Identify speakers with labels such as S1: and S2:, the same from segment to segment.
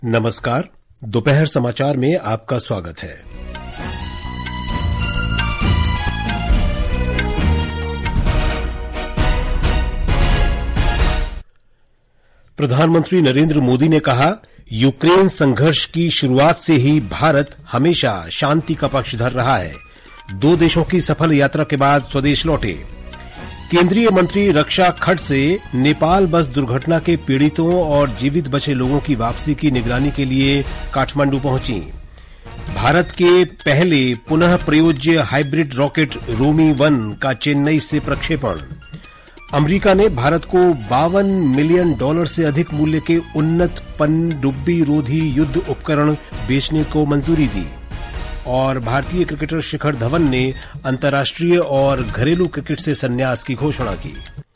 S1: नमस्कार। दोपहर समाचार में आपका स्वागत है। प्रधानमंत्री नरेंद्र मोदी ने कहा, यूक्रेन संघर्ष की शुरुआत से ही भारत हमेशा शांति का पक्षधर रहा है। 2 देशों की सफल यात्रा के बाद स्वदेश लौटे। केंद्रीय मंत्री रक्षा खडसे नेपाल बस दुर्घटना के पीड़ितों और जीवित बचे लोगों की वापसी की निगरानी के लिए काठमांडू पहुंची। भारत के पहले पुनः प्रयोज्य हाइब्रिड रॉकेट रोमी-1 का चेन्नई से प्रक्षेपण। अमेरिका ने भारत को $52 मिलियन से अधिक मूल्य के उन्नत पनडुब्बी रोधी युद्ध उपकरण बेचने को मंजूरी दी। और भारतीय क्रिकेटर शिखर धवन ने अंतर्राष्ट्रीय और घरेलू क्रिकेट से संन्यास की घोषणा की।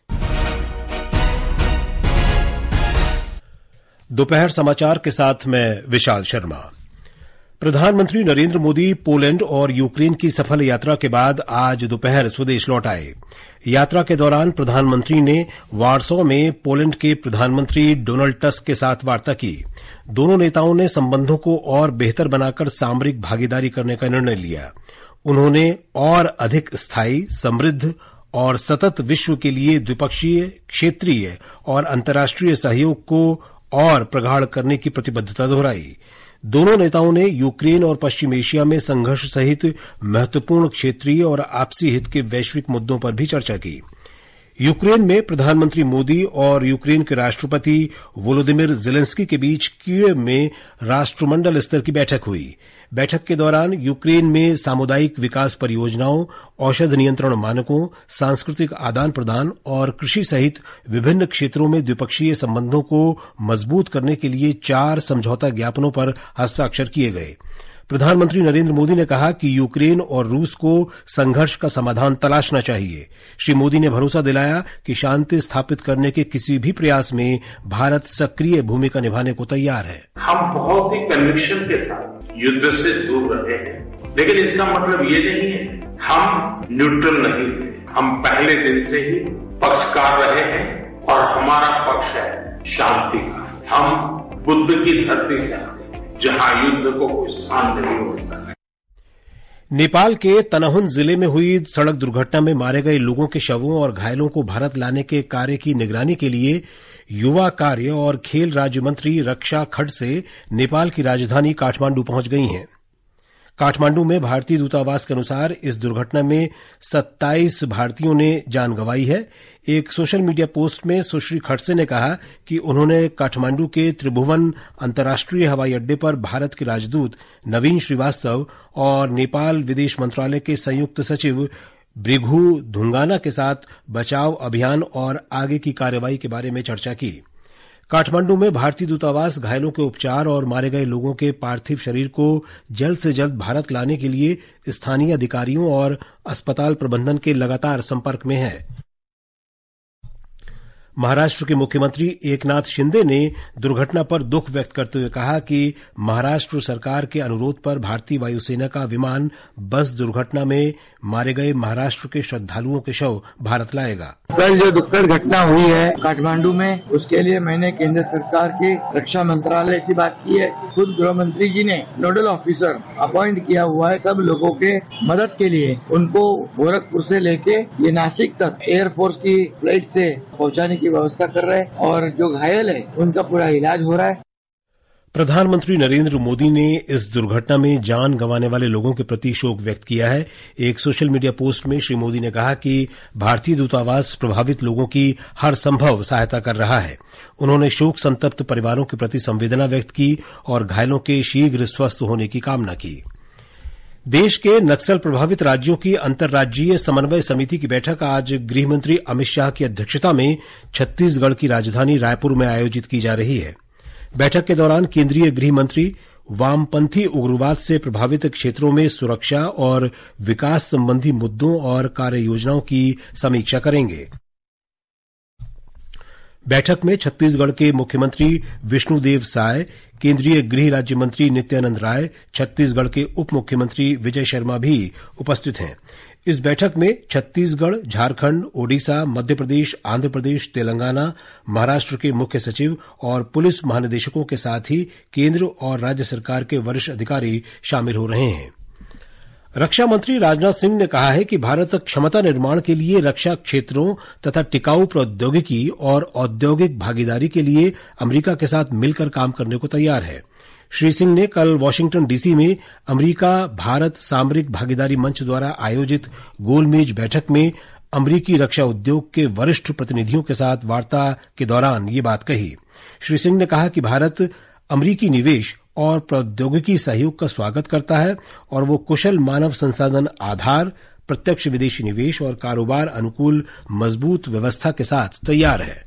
S1: दोपहर समाचार के साथ मैं विशाल शर्मा। प्रधानमंत्री नरेंद्र मोदी पोलैंड और यूक्रेन की सफल यात्रा के बाद आज दोपहर स्वदेश लौट आए। यात्रा के दौरान प्रधानमंत्री ने वार्सो में पोलैंड के प्रधानमंत्री डोनाल्ड टस्क के साथ वार्ता की। दोनों नेताओं ने संबंधों को और बेहतर बनाकर सामरिक भागीदारी करने का निर्णय लिया। उन्होंने और अधिक स्थायी, समृद्ध और सतत विश्व के लिए द्विपक्षीय, क्षेत्रीय और अंतर्राष्ट्रीय सहयोग को और प्रगाढ़ करने की प्रतिबद्धता दोहराई। दोनों नेताओं ने यूक्रेन और पश्चिम एशिया में संघर्ष सहित महत्वपूर्ण क्षेत्रीय और आपसी हित के वैश्विक मुद्दों पर भी चर्चा की। यूक्रेन में प्रधानमंत्री मोदी और यूक्रेन के राष्ट्रपति वोलोदिमिर जेलेंस्की के बीच कीव में राष्ट्रमंडल स्तर की बैठक हुई। बैठक के दौरान यूक्रेन में सामुदायिक विकास परियोजनाओं, औषध नियंत्रण मानकों, सांस्कृतिक आदान प्रदान और कृषि सहित विभिन्न क्षेत्रों में द्विपक्षीय संबंधों को मजबूत करने के लिए 4 समझौता ज्ञापनों पर हस्ताक्षर किए गए। प्रधानमंत्री नरेंद्र मोदी ने कहा कि यूक्रेन और रूस को संघर्ष का समाधान तलाशना चाहिए। श्री मोदी ने भरोसा दिलाया कि शांति स्थापित करने के किसी भी प्रयास में भारत सक्रिय भूमिका निभाने को तैयार है।
S2: हम बहुत ही कन्विक्शन के साथ युद्ध से दूर रहे हैं, लेकिन इसका मतलब ये नहीं है हम न्यूट्रल नहीं थे। हम पहले दिन से ही पक्षकार रहे हैं और हमारा पक्ष है शांति का। हम बुद्ध की धरती से आए जहां युद्ध को कोई स्थान नहीं होता है।
S1: नेपाल के तनहुन जिले में हुई सड़क दुर्घटना में मारे गए लोगों के शवों और घायलों को भारत लाने के कार्य की निगरानी के लिए युवा कार्य और खेल राज्य मंत्री रक्षा खडसे नेपाल की राजधानी काठमांडू पहुंच गई हैं। काठमांडू में भारतीय दूतावास के अनुसार इस दुर्घटना में 27 भारतीयों ने जान गंवाई है। एक सोशल मीडिया पोस्ट में सुश्री खडसे ने कहा कि उन्होंने काठमांडू के त्रिभुवन अंतर्राष्ट्रीय हवाई अड्डे पर भारत के राजदूत नवीन श्रीवास्तव और नेपाल विदेश मंत्रालय के संयुक्त सचिव ब्रिघु धुंगाना के साथ बचाव अभियान और आगे की कार्रवाई के बारे में चर्चा की। काठमांडू में भारतीय दूतावास घायलों के उपचार और मारे गए लोगों के पार्थिव शरीर को जल्द से जल्द भारत लाने के लिए स्थानीय अधिकारियों और अस्पताल प्रबंधन के लगातार संपर्क में है। महाराष्ट्र के मुख्यमंत्री एकनाथ शिंदे ने दुर्घटना पर दुख व्यक्त करते हुए कहा कि महाराष्ट्र सरकार के अनुरोध पर भारतीय वायुसेना का विमान बस दुर्घटना में मारे गए महाराष्ट्र के श्रद्धालुओं के शव भारत लाएगा।
S3: कल जो दुखद घटना हुई है काठमांडू में, उसके लिए मैंने केंद्र सरकार के रक्षा मंत्रालय से बात की है। खुद गृह मंत्री जी ने नोडल ऑफिसर अपॉइंट किया हुआ है सब लोगों के मदद के लिए। उनको गोरखपुर से लेके ये नासिक तक एयरफोर्स की फ्लाइट से पहुंचाने की व्यवस्था कर रहे हैं और जो घायल है उनका पूरा इलाज हो रहा है।
S1: प्रधानमंत्री नरेंद्र मोदी ने इस दुर्घटना में जान गंवाने वाले लोगों के प्रति शोक व्यक्त किया है। एक सोशल मीडिया पोस्ट में श्री मोदी ने कहा कि भारतीय दूतावास प्रभावित लोगों की हर संभव सहायता कर रहा है। उन्होंने शोक संतप्त परिवारों के प्रति संवेदना व्यक्त की और घायलों के शीघ्र स्वस्थ होने की कामना की। देश के नक्सल प्रभावित राज्यों की अंतर्राज्यीय समन्वय समिति की बैठक आज गृहमंत्री अमित शाह की अध्यक्षता में छत्तीसगढ़ की राजधानी रायपुर में आयोजित की जा रही है। बैठक के दौरान केंद्रीय गृह मंत्री वामपंथी उग्रवाद से प्रभावित क्षेत्रों में सुरक्षा और विकास संबंधी मुद्दों और कार्य योजनाओं की समीक्षा करेंगे। बैठक में छत्तीसगढ़ के मुख्यमंत्री विष्णुदेव साय, केंद्रीय गृह राज्य मंत्री नित्यानंद राय, छत्तीसगढ़ के उप मुख्यमंत्री विजय शर्मा भी उपस्थित हैं। इस बैठक में छत्तीसगढ़, झारखंड, ओडिशा, मध्य प्रदेश, आंध्र प्रदेश, तेलंगाना, महाराष्ट्र के मुख्य सचिव और पुलिस महानिदेशकों के साथ ही केंद्र और राज्य सरकार के वरिष्ठ अधिकारी शामिल हो रहे हैं। रक्षा मंत्री राजनाथ सिंह ने कहा है कि भारत क्षमता निर्माण के लिए रक्षा क्षेत्रों तथा टिकाऊ प्रौद्योगिकी और औद्योगिक भागीदारी के लिए अमेरिका के साथ मिलकर काम करने को तैयार है। श्री सिंह ने कल वाशिंगटन डीसी में अमेरिका भारत सामरिक भागीदारी मंच द्वारा आयोजित गोलमेज बैठक में अमेरिकी रक्षा उद्योग के वरिष्ठ प्रतिनिधियों के साथ वार्ता के दौरान ये बात कही। श्री सिंह ने कहा कि भारत अमेरिकी निवेश और प्रौद्योगिकी सहयोग का स्वागत करता है और वो कुशल मानव संसाधन आधार, प्रत्यक्ष विदेशी निवेश और कारोबार अनुकूल मजबूत व्यवस्था के साथ तैयार है।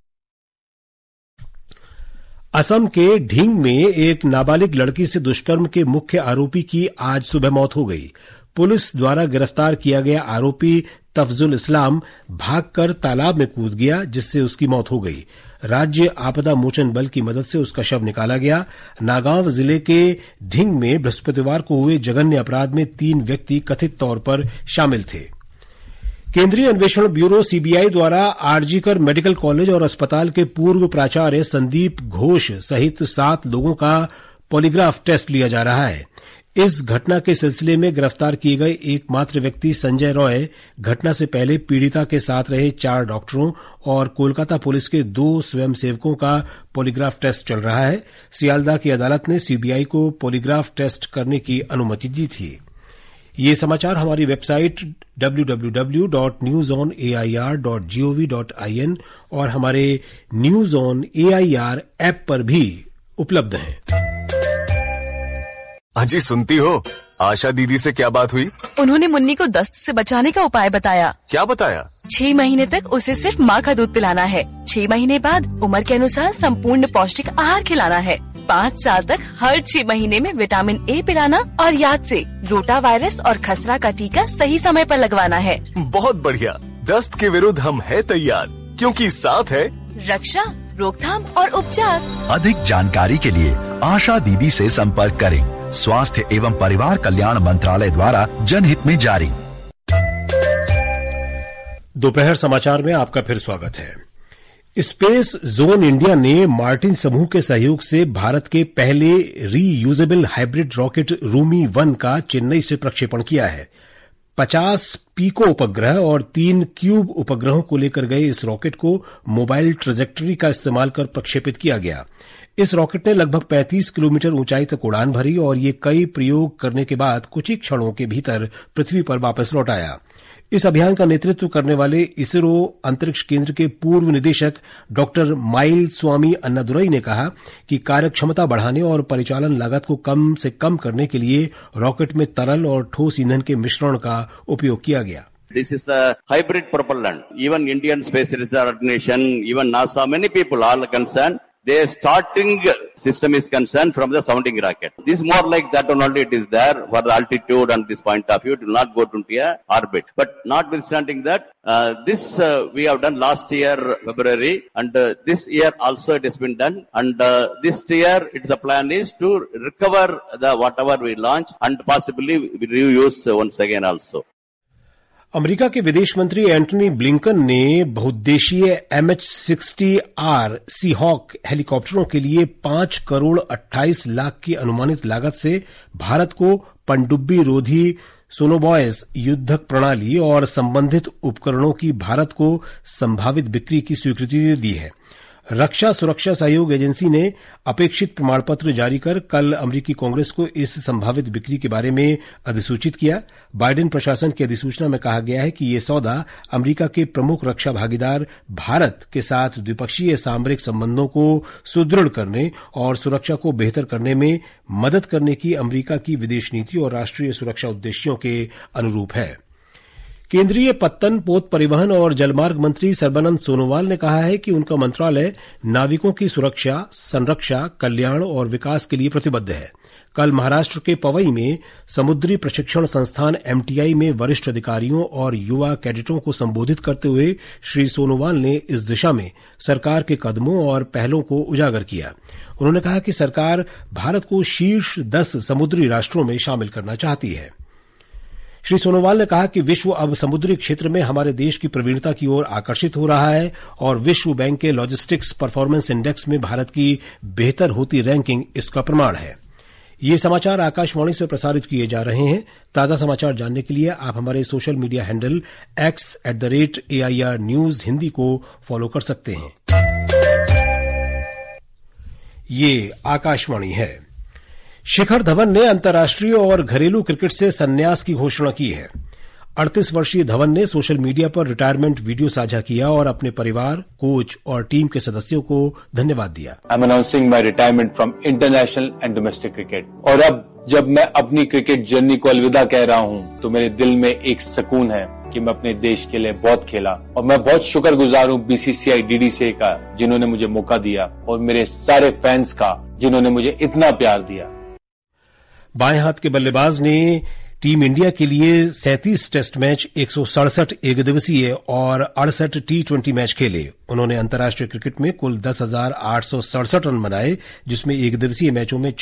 S1: असम के ढींग में एक नाबालिग लड़की से दुष्कर्म के मुख्य आरोपी की आज सुबह मौत हो गई। पुलिस द्वारा गिरफ्तार किया गया आरोपी तफजुल इस्लाम भागकर तालाब में कूद गया, जिससे उसकी मौत हो गई। राज्य आपदा मोचन बल की मदद से उसका शव निकाला गया। नागांव जिले के ढींग में बृहस्पतिवार को हुए जघन्य अपराध में 3 व्यक्ति कथित तौर पर शामिल थे। केंद्रीय अन्वेषण ब्यूरो सीबीआई द्वारा आरजीकर मेडिकल कॉलेज और अस्पताल के पूर्व प्राचार्य संदीप घोष सहित 7 लोगों का पॉलीग्राफ टेस्ट लिया जा रहा है। इस घटना के सिलसिले में गिरफ्तार किए गए एकमात्र व्यक्ति संजय रॉय घटना से पहले पीड़िता के साथ रहे 4 डॉक्टरों और कोलकाता पुलिस के 2 स्वयंसेवकों का पॉलीग्राफ टेस्ट चल रहा है। सियालदह की अदालत ने सीबीआई को पॉलीग्राफ टेस्ट करने की अनुमति दी थी। ये समाचार हमारी वेबसाइट www.newsonair.gov.in और हमारे न्यूज ऑन एआईआर ऐप पर भी उपलब्ध हैं।
S4: अजी सुनती हो, आशा दीदी से क्या बात हुई?
S5: उन्होंने मुन्नी को दस्त से बचाने का उपाय बताया।
S4: क्या बताया?
S5: 6 महीने तक उसे सिर्फ माँ का दूध पिलाना है। 6 महीने बाद उम्र के अनुसार संपूर्ण पौष्टिक आहार खिलाना है। 5 साल तक हर 6 महीने में विटामिन ए पिलाना और याद से रोटा वायरस और खसरा का टीका सही समय पर लगवाना है।
S4: बहुत बढ़िया। दस्त के विरुद्ध हम है तैयार, क्योंकि साथ है
S5: रक्षा, रोकथाम और उपचार।
S6: अधिक जानकारी के लिए आशा दीदी से संपर्क करें। स्वास्थ्य एवं परिवार कल्याण मंत्रालय द्वारा जनहित में जारी।
S1: दोपहर समाचार में आपका फिर स्वागत है। स्पेस जोन इंडिया ने मार्टिन समूह के सहयोग से भारत के पहले रीयूजेबल हाइब्रिड रॉकेट रूमी 1 का चेन्नई से प्रक्षेपण किया है। 50 पीको उपग्रह और 3 क्यूब उपग्रहों को लेकर गए इस रॉकेट को मोबाइल ट्रेजेक्टरी का इस्तेमाल कर प्रक्षेपित किया गया। इस रॉकेट ने लगभग 35 किलोमीटर ऊंचाई तक उड़ान भरी और ये कई प्रयोग करने के बाद कुछ ही क्षणों के भीतर पृथ्वी पर वापस लौट आया। इस अभियान का नेतृत्व करने वाले इसरो अंतरिक्ष केंद्र के पूर्व निदेशक डॉक्टर माइल स्वामी अन्नादुरई ने कहा कि कार्यक्षमता बढ़ाने और परिचालन लागत को कम से कम करने के लिए रॉकेट में तरल और ठोस ईंधन के मिश्रण का उपयोग किया गया।
S7: This is the hybrid propellant. Even Indian Space Research Organization, even NASA, many people are concerned. Their starting system is concerned from the sounding rocket. This is more like that one only. It is there for the altitude and this point of view. It will not go into a orbit. But notwithstanding that, this we have done last year February, and this year also it has been done. And this year, the plan is to recover the whatever we launch and possibly reuse once again also.
S1: America के विदेश मंत्री Antony Blinken ने बहुउद्देशीय MH-60R Seahawk हेलीकॉप्टरों के लिए 5 करोड़ 28 लाख की अनुमानित लागत से भारत को पनडुब्बी रोधी सोनोबॉयस युद्धक प्रणाली और संबंधित उपकरणों की भारत को संभावित बिक्री की स्वीकृति दे दी है। रक्षा सुरक्षा सहयोग एजेंसी ने अपेक्षित प्रमाण पत्र जारी कर कल अमेरिकी कांग्रेस को इस संभावित बिक्री के बारे में अधिसूचित किया। बाइडेन प्रशासन की अधिसूचना में कहा गया है कि ये सौदा अमेरिका के प्रमुख रक्षा भागीदार भारत के साथ द्विपक्षीय सामरिक संबंधों को सुदृढ़ करने और सुरक्षा को बेहतर करने में मदद करने की अमेरिका की विदेश नीति और राष्ट्रीय सुरक्षा उद्देश्यों के अनुरूप है। केंद्रीय पत्तन, पोत परिवहन और जलमार्ग मंत्री सर्बानंद सोनोवाल ने कहा है कि उनका मंत्रालय नाविकों की सुरक्षा, संरक्षा, कल्याण और विकास के लिए प्रतिबद्ध है। कल महाराष्ट्र के पवई में समुद्री प्रशिक्षण संस्थान MTI में वरिष्ठ अधिकारियों और युवा कैडेटों को संबोधित करते हुए श्री सोनोवाल ने इस दिशा में सरकार के कदमों और पहलों को उजागर किया। उन्होंने कहा कि सरकार भारत को शीर्ष 10 समुद्री राष्ट्रों में शामिल करना चाहती है। श्री सोनोवाल ने कहा कि विश्व अब समुद्री क्षेत्र में हमारे देश की प्रवीणता की ओर आकर्षित हो रहा है और विश्व बैंक के लॉजिस्टिक्स परफॉर्मेंस इंडेक्स में भारत की बेहतर होती रैंकिंग इसका प्रमाण है। ये समाचार आकाशवाणी से प्रसारित किए जा रहे हैं। ताजा समाचार जानने के लिए आप हमारे social media handle x@AIR news Hindi को फॉलो कर सकते हैं। ये आकाशवाणी है। शिखर धवन ने अंतर्राष्ट्रीय और घरेलू क्रिकेट से संन्यास की घोषणा की है। 38 वर्षीय धवन ने सोशल मीडिया पर रिटायरमेंट वीडियो साझा किया और अपने परिवार, कोच और टीम के सदस्यों को धन्यवाद दिया।
S8: I am announcing my retirement from international and domestic cricket. और अब जब मैं अपनी क्रिकेट जर्नी को अलविदा कह रहा हूं तो मेरे दिल में एक सुकून है कि मैं अपने देश के लिए बहुत खेला और मैं बहुत शुक्रगुजार हूं BCCI DDCA का जिन्होंने मुझे मौका दिया और मेरे सारे फैंस का जिन्होंने मुझे इतना प्यार दिया।
S1: बाएं हाथ के बल्लेबाज ने टीम इंडिया के लिए 37 टेस्ट मैच, 167 एकदिवसीय और 68 T20 मैच खेले। उन्होंने अंतर्राष्ट्रीय क्रिकेट में कुल 10,867 रन बनाए, जिसमें एकदिवसीय मैचों में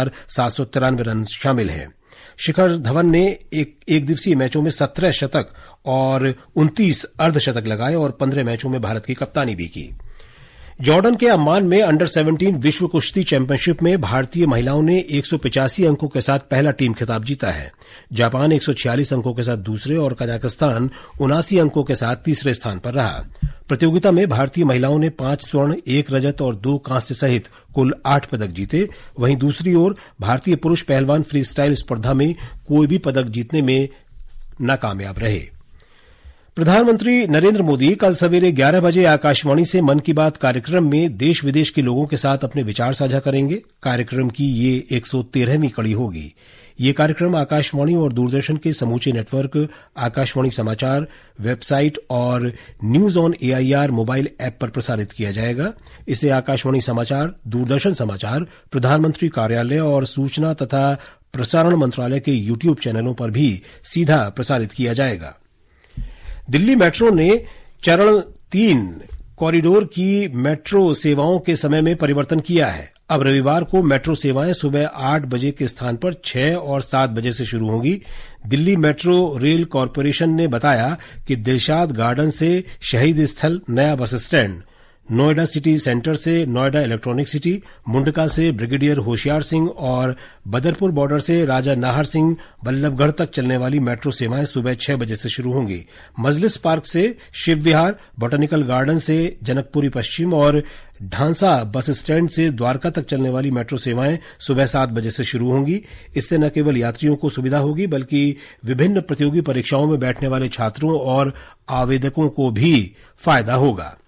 S1: 6,793 रन शामिल हैं। शिखर धवन ने एक दिवसीय मैचों में 17 शतक और 29 अर्धशतक लगाए और 15 मैचों में भारत की कप्तानी भी की। जॉर्डन के अम्मान में अंडर 17 विश्व कुश्ती चैंपियनशिप में भारतीय महिलाओं ने 185 अंकों के साथ पहला टीम खिताब जीता है। जापान 146 अंकों के साथ दूसरे और कजाकिस्तान 79 अंकों के साथ तीसरे स्थान पर रहा। प्रतियोगिता में भारतीय महिलाओं ने 5 स्वर्ण, 1 रजत और 2 कांस्य सहित कुल 8 पदक जीते। वहीं दूसरी ओर भारतीय पुरुष पहलवान फ्री स्टाइल स्पर्धा में कोई भी पदक जीतने में नाकामयाब रहे। प्रधानमंत्री नरेंद्र मोदी कल सवेरे 11 बजे आकाशवाणी से मन की बात कार्यक्रम में देश विदेश के लोगों के साथ अपने विचार साझा करेंगे। कार्यक्रम की ये 113वीं कड़ी होगी। ये कार्यक्रम आकाशवाणी और दूरदर्शन के समूचे नेटवर्क, आकाशवाणी समाचार, वेबसाइट और news on AIR mobile app पर प्रसारित किया जाएगा। इसे आकाशवाणी समाचार, दूरदर्शन समाचार, प्रधानमंत्री कार्यालय और सूचना तथा प्रसारण मंत्रालय के YouTube चैनलों पर भी सीधा प्रसारित किया जाएगा। दिल्ली मेट्रो ने चरण 3 कॉरिडोर की मेट्रो सेवाओं के समय में परिवर्तन किया है। अब रविवार को मेट्रो सेवाएं सुबह 8 बजे के स्थान पर 6 और 7 बजे से शुरू होंगी। दिल्ली मेट्रो रेल कॉरपोरेशन ने बताया कि दिलशाद गार्डन से शहीद स्थल नया bus stand, Noida city centre से नोएडा इलेक्ट्रॉनिक सिटी, मुंडका से ब्रिगेडियर होशियार सिंह और बदरपुर बॉर्डर से राजा नाहर सिंह बल्लभगढ़ तक चलने वाली मेट्रो सेवाएं सुबह 6 बजे से शुरू होंगी। मजलिस पार्क से शिव विहार, बॉटनिकल गार्डन से जनकपुरी पश्चिम और ढांसा बस स्टैंड से द्वारका तक चलने वाली मेट्रो सेवाएं सुबह 7 बजे से शुरू होंगी। इससे न केवल यात्रियों को सुविधा होगी बल्कि विभिन्न प्रतियोगी परीक्षाओं में बैठने वाले छात्रों और आवेदकों को भी फायदा होगा।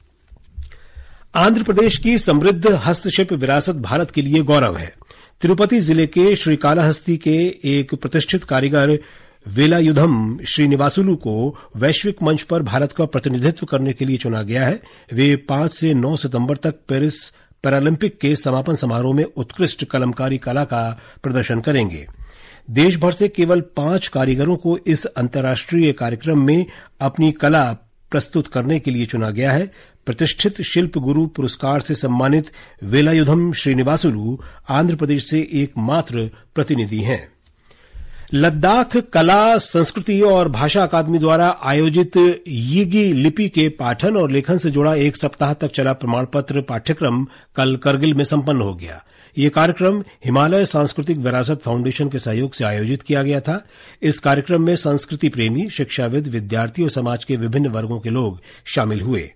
S1: आंध्र प्रदेश की समृद्ध हस्तशिल्प विरासत भारत के लिए गौरव है। तिरुपति जिले के श्रीकालाहस्ती के एक प्रतिष्ठित कारीगर वेलायुधम श्रीनिवासुलु को वैश्विक मंच पर भारत का प्रतिनिधित्व करने के लिए चुना गया है। वे 5 से 9 सितंबर तक पेरिस पैरालंपिक के समापन समारोह में उत्कृष्ट कलमकारी कला का प्रदर्शन करेंगे। देश भर से केवल 5 कारीगरों को इस अंतर्राष्ट्रीय कार्यक्रम में अपनी कला प्रस्तुत करने के लिए चुना गया है। प्रतिष्ठित शिल्प गुरु पुरस्कार से सम्मानित वेलायुधम श्रीनिवासुलु आंध्र प्रदेश से एकमात्र प्रतिनिधि हैं। लद्दाख कला, संस्कृति और भाषा अकादमी द्वारा आयोजित यीगी लिपि के पाठन और लेखन से जुड़ा 1 सप्ताह तक चला प्रमाण पत्र पाठ्यक्रम कल करगिल में संपन्न हो गया। ये कार्यक्रम हिमालय सांस्कृतिक विरासत फाउंडेशन के सहयोग से आयोजित किया गया था। इस कार्यक्रम में संस्कृति प्रेमी, शिक्षाविद, विद्यार्थी और समाज के विभिन्न वर्गों के लोग शामिल हुए।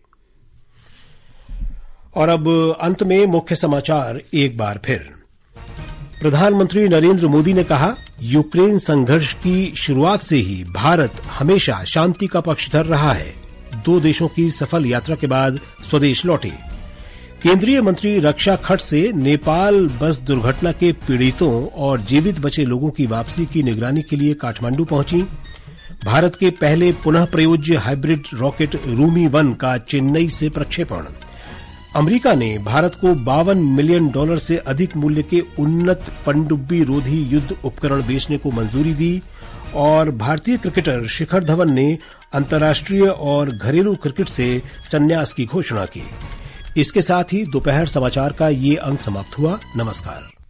S1: और अब अंत में मुख्य समाचार एक बार फिर। प्रधानमंत्री नरेंद्र मोदी ने कहा, यूक्रेन संघर्ष की शुरुआत से ही भारत हमेशा शांति का पक्षधर रहा है। 2 देशों की सफल यात्रा के बाद स्वदेश लौटे। केंद्रीय मंत्री रक्षा खट से नेपाल बस दुर्घटना के पीड़ितों और जीवित बचे लोगों की वापसी की निगरानी के लिए काठमांडू पहुंची। भारत के पहले पुनः प्रयोज्य हाइब्रिड रॉकेट रूमी 1 का चेन्नई से प्रक्षेपण। अमेरिका ने भारत को $52 मिलियन से अधिक मूल्य के उन्नत पनडुब्बी रोधी युद्ध उपकरण बेचने को मंजूरी दी। और भारतीय क्रिकेटर शिखर धवन ने अंतर्राष्ट्रीय और घरेलू क्रिकेट से संन्यास की घोषणा की। इसके साथ ही दोपहर समाचार का ये अंक समाप्त हुआ। नमस्कार।